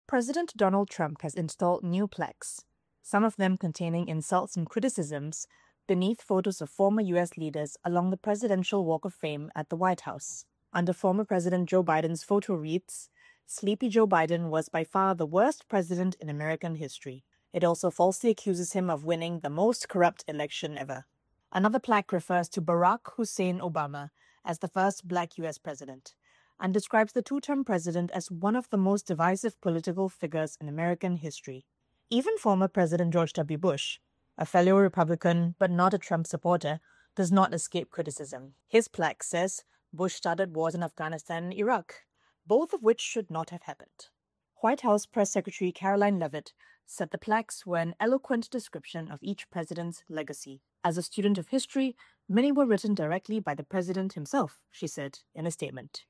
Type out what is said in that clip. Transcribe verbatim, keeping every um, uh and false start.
President Donald Trump has installed new plaques, some of them containing insults and criticisms, beneath photos of former U S leaders along the Presidential Walk of Fame at the White House. Under former President Joe Biden's photo reads, "Sleepy Joe Biden was by far the worst president in American history." It also falsely accuses him of winning the most corrupt election ever. Another plaque refers to Barack Hussein Obama as the first black U S president, and describes the two-term president as one of the most divisive political figures in American history. Even former President George W. Bush, a fellow Republican but not a Trump supporter, does not escape criticism. His plaque says Bush started wars in Afghanistan and Iraq, both of which should not have happened. White House Press Secretary Caroline Leavitt said the plaques were an eloquent description of each president's legacy. As a student of history, many were written directly by the president himself, she said in a statement.